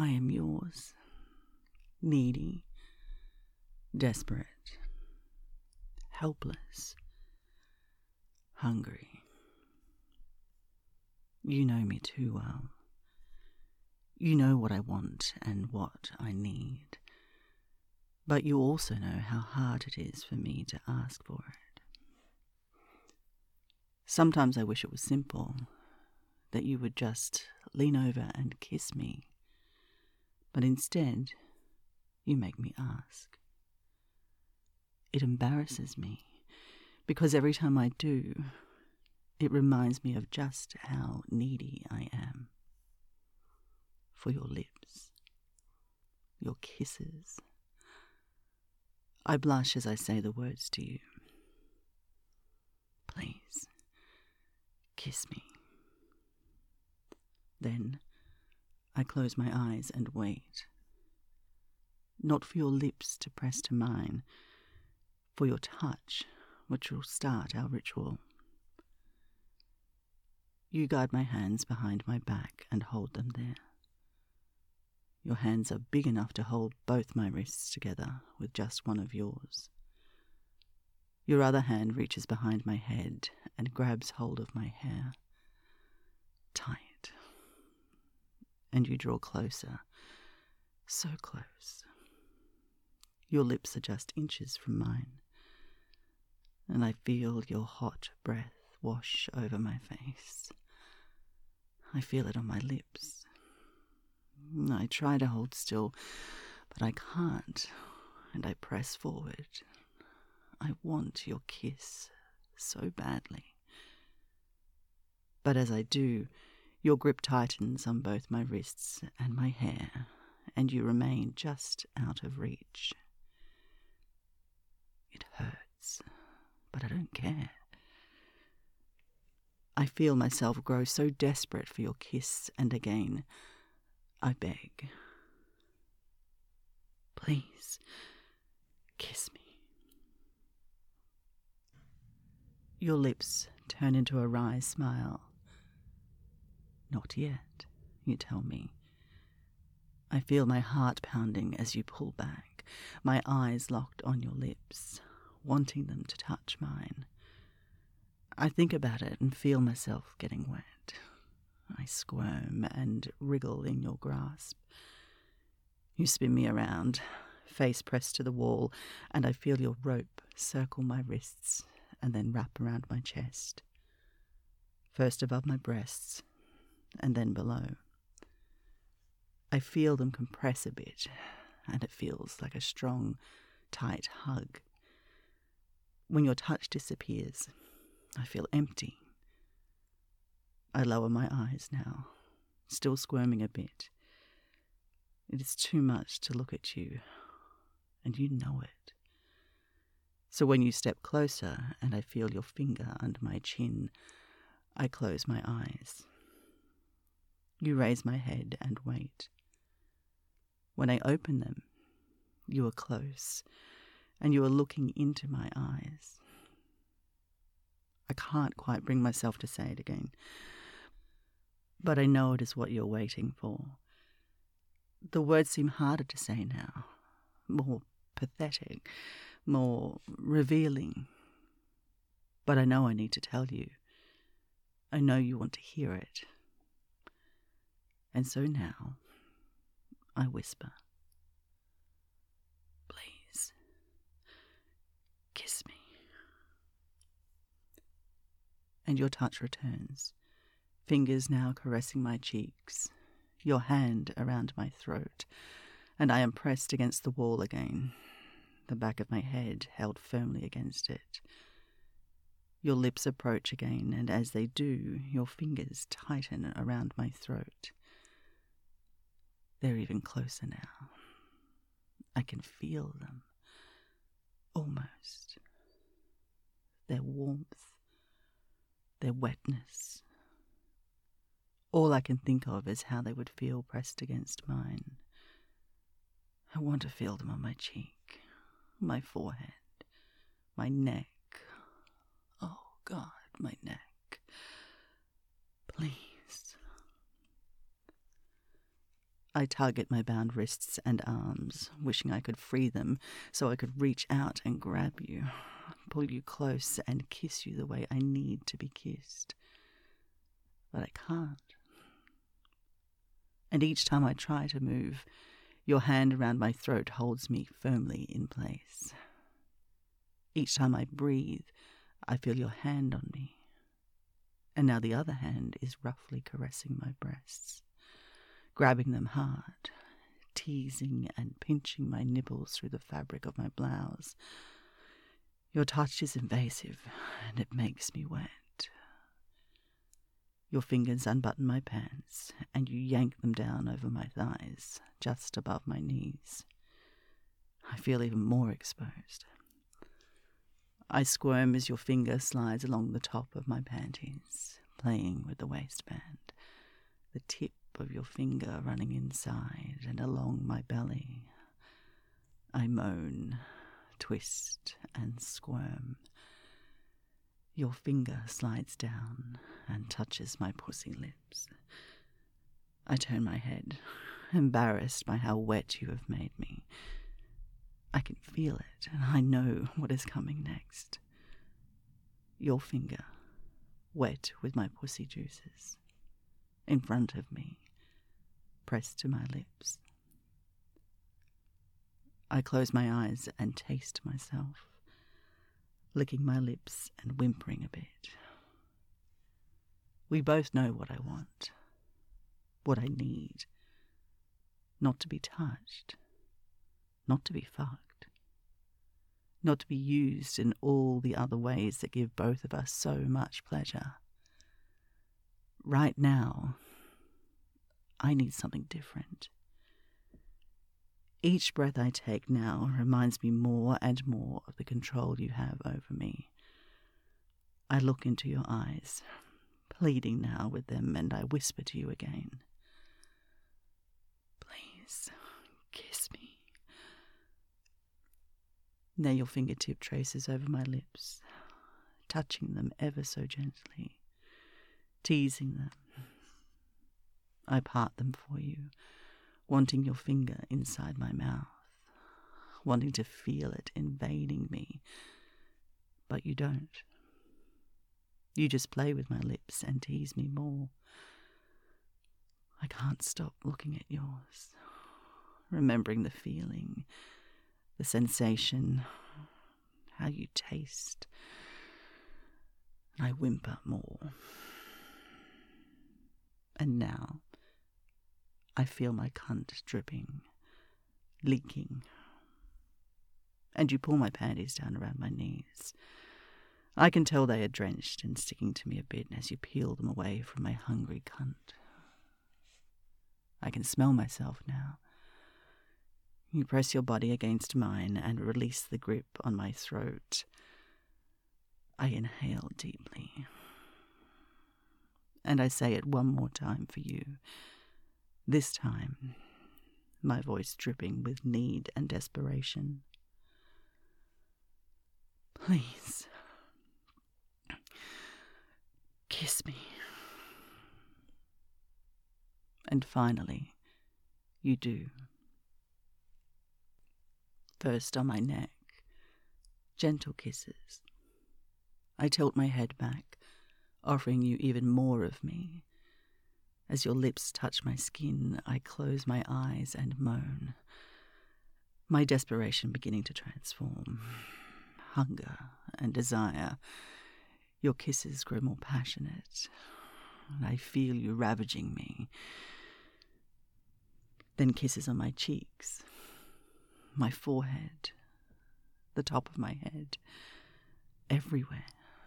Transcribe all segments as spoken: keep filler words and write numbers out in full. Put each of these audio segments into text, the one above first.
I am yours, needy, desperate, helpless, hungry. You know me too well. You know what I want and what I need. But you also know how hard it is for me to ask for it. Sometimes I wish it was simple, that you would just lean over and kiss me. But instead, you make me ask. It embarrasses me, because every time I do, it reminds me of just how needy I am. For your lips, your kisses. I blush as I say the words to you. Please, kiss me. Then I close my eyes and wait. Not for your lips to press to mine, for your touch, which will start our ritual. You guide my hands behind my back and hold them there. Your hands are big enough to hold both my wrists together with just one of yours. Your other hand reaches behind my head and grabs hold of my hair. Tight. And you draw closer, so close. Your lips are just inches from mine, and I feel your hot breath wash over my face. I feel it on my lips. I try to hold still, but I can't, and I press forward. I want your kiss so badly. But as I do, your grip tightens on both my wrists and my hair, and you remain just out of reach. It hurts, but I don't care. I feel myself grow so desperate for your kiss, and again, I beg. Please, kiss me. Your lips turn into a wry smile. Not yet, you tell me. I feel my heart pounding as you pull back, my eyes locked on your lips, wanting them to touch mine. I think about it and feel myself getting wet. I squirm and wriggle in your grasp. You spin me around, face pressed to the wall, and I feel your rope circle my wrists and then wrap around my chest. First above my breasts, and then below. I feel them compress a bit, and it feels like a strong, tight hug. When your touch disappears, I feel empty. I lower my eyes now, still squirming a bit. It is too much to look at you, and you know it. So when you step closer and I feel your finger under my chin, I close my eyes. You raise my head and wait. When I open them, you are close, and you are looking into my eyes. I can't quite bring myself to say it again, but I know it is what you're waiting for. The words seem harder to say now, more pathetic, more revealing. But I know I need to tell you. I know you want to hear it. And so now, I whisper, please, kiss me. And your touch returns, fingers now caressing my cheeks, your hand around my throat, and I am pressed against the wall again, the back of my head held firmly against it. Your lips approach again, and as they do, your fingers tighten around my throat. They're even closer now. I can feel them, almost. Their warmth, their wetness. All I can think of is how they would feel pressed against mine. I want to feel them on my cheek, my forehead, my neck. Oh, God, my neck. Please. I tug at my bound wrists and arms, wishing I could free them so I could reach out and grab you, pull you close and kiss you the way I need to be kissed. But I can't. And each time I try to move, your hand around my throat holds me firmly in place. Each time I breathe, I feel your hand on me. And now the other hand is roughly caressing my breasts, grabbing them hard, teasing and pinching my nipples through the fabric of my blouse. Your touch is invasive, and it makes me wet. Your fingers unbutton my pants, and you yank them down over my thighs, just above my knees. I feel even more exposed. I squirm as your finger slides along the top of my panties, playing with the waistband, the tip of your finger running inside and along my belly. I moan, twist, and squirm. Your finger slides down and touches my pussy lips. I turn my head, embarrassed by how wet you have made me. I can feel it, and I know what is coming next. Your finger, wet with my pussy juices, in front of me, pressed to my lips. I close my eyes and taste myself, licking my lips and whimpering a bit. We both know what I want, what I need. Not to be touched, not to be fucked, not to be used in all the other ways that give both of us so much pleasure. Right now, I need something different. Each breath I take now reminds me more and more of the control you have over me. I look into your eyes, pleading now with them, and I whisper to you again. Please, kiss me. Now your fingertip traces over my lips, touching them ever so gently, teasing them. I part them for you, wanting your finger inside my mouth, wanting to feel it invading me, but you don't. You just play with my lips and tease me more. I can't stop looking at yours, remembering the feeling, the sensation, how you taste, and I whimper more. And now, I feel my cunt dripping, leaking, and you pull my panties down around my knees. I can tell they are drenched and sticking to me a bit as you peel them away from my hungry cunt. I can smell myself now. You press your body against mine and release the grip on my throat. I inhale deeply. And I say it one more time for you. This time, my voice dripping with need and desperation. Please, kiss me. And finally, you do. First on my neck, gentle kisses. I tilt my head back, offering you even more of me. As your lips touch my skin, I close my eyes and moan, my desperation beginning to transform. Hunger and desire. Your kisses grow more passionate, and I feel you ravaging me. Then kisses on my cheeks, my forehead, the top of my head, everywhere.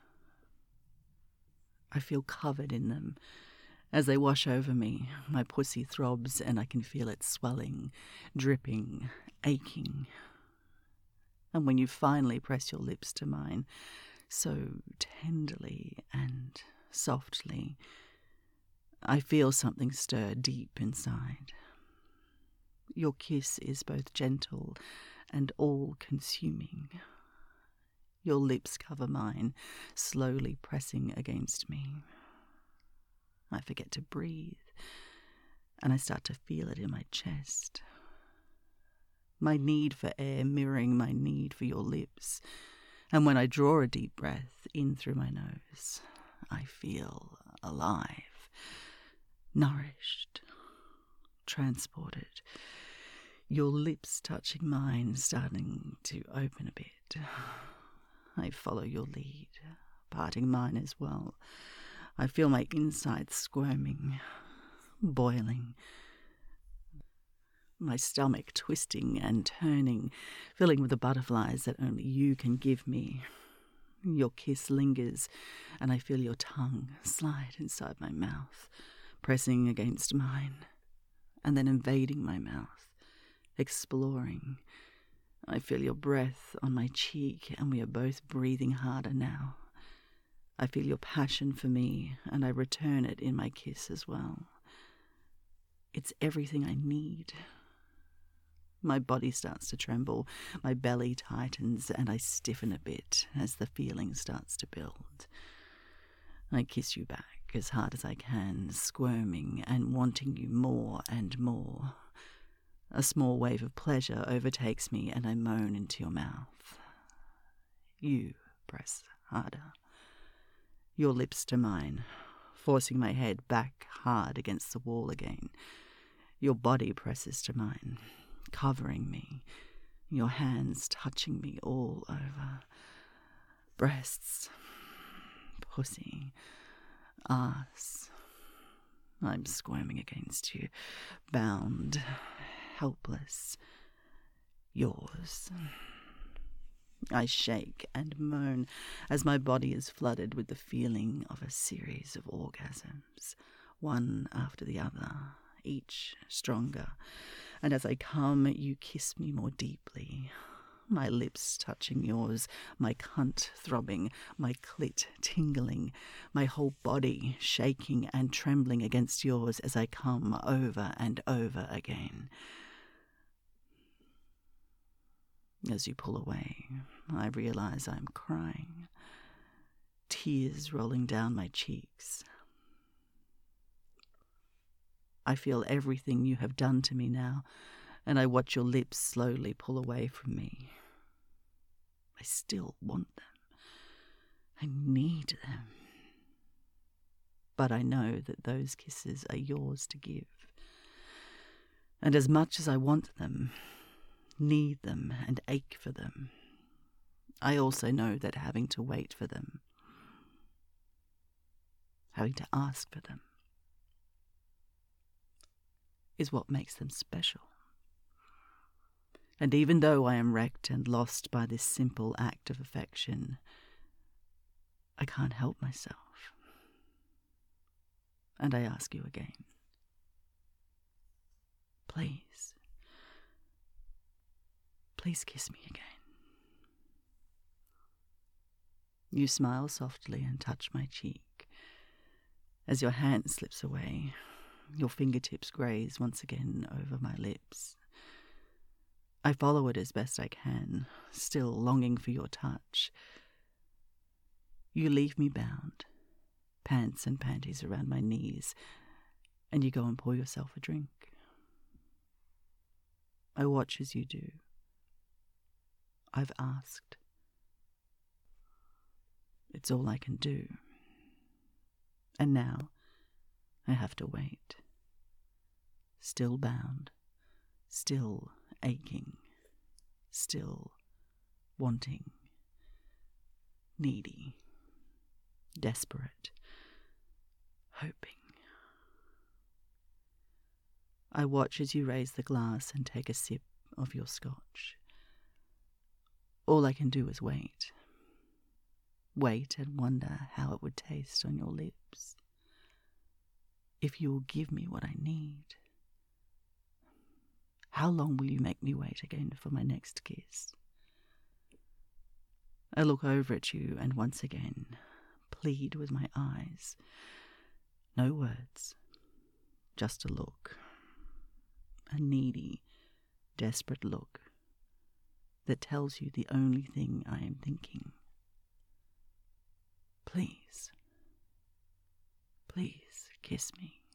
I feel covered in them. As they wash over me, my pussy throbs and I can feel it swelling, dripping, aching. And when you finally press your lips to mine, so tenderly and softly, I feel something stir deep inside. Your kiss is both gentle and all-consuming. Your lips cover mine, slowly pressing against me. I forget to breathe, and I start to feel it in my chest. My need for air mirroring my need for your lips. And when I draw a deep breath in through my nose, I feel alive, nourished, transported. Your lips touching mine, starting to open a bit. I follow your lead, parting mine as well. I feel my insides squirming, boiling, my stomach twisting and turning, filling with the butterflies that only you can give me. Your kiss lingers, and I feel your tongue slide inside my mouth, pressing against mine, and then invading my mouth, exploring. I feel your breath on my cheek, and we are both breathing harder now. I feel your passion for me, and I return it in my kiss as well. It's everything I need. My body starts to tremble, my belly tightens, and I stiffen a bit as the feeling starts to build. I kiss you back as hard as I can, squirming and wanting you more and more. A small wave of pleasure overtakes me, and I moan into your mouth. You press harder. Your lips to mine, forcing my head back hard against the wall again. Your body presses to mine, covering me, your hands touching me all over. Breasts, pussy, ass. I'm squirming against you, bound, helpless. Yours. I shake and moan as my body is flooded with the feeling of a series of orgasms, one after the other, each stronger. And as I come, you kiss me more deeply, my lips touching yours, my cunt throbbing, my clit tingling, my whole body shaking and trembling against yours as I come over and over again. As you pull away, I realize I'm crying, tears rolling down my cheeks. I feel everything you have done to me now, and I watch your lips slowly pull away from me. I still want them. I need them. But I know that those kisses are yours to give. And as much as I want them, need them, and ache for them, I also know that having to wait for them, having to ask for them, is what makes them special. And even though I am wrecked and lost by this simple act of affection, I can't help myself. And I ask you again, please, please kiss me again. You smile softly and touch my cheek. As your hand slips away, your fingertips graze once again over my lips. I follow it as best I can, still longing for your touch. You leave me bound, pants and panties around my knees, and you go and pour yourself a drink. I watch as you do. I've asked. It's all I can do. And now I have to wait. Still bound, still aching, still wanting, needy, desperate, hoping. I watch as you raise the glass and take a sip of your scotch. All I can do is wait. Wait and wonder how it would taste on your lips. If you will give me what I need. How long will you make me wait again for my next kiss? I look over at you and once again plead with my eyes. No words, just a look. A needy, desperate look that tells you the only thing I am thinking. Please, please kiss me.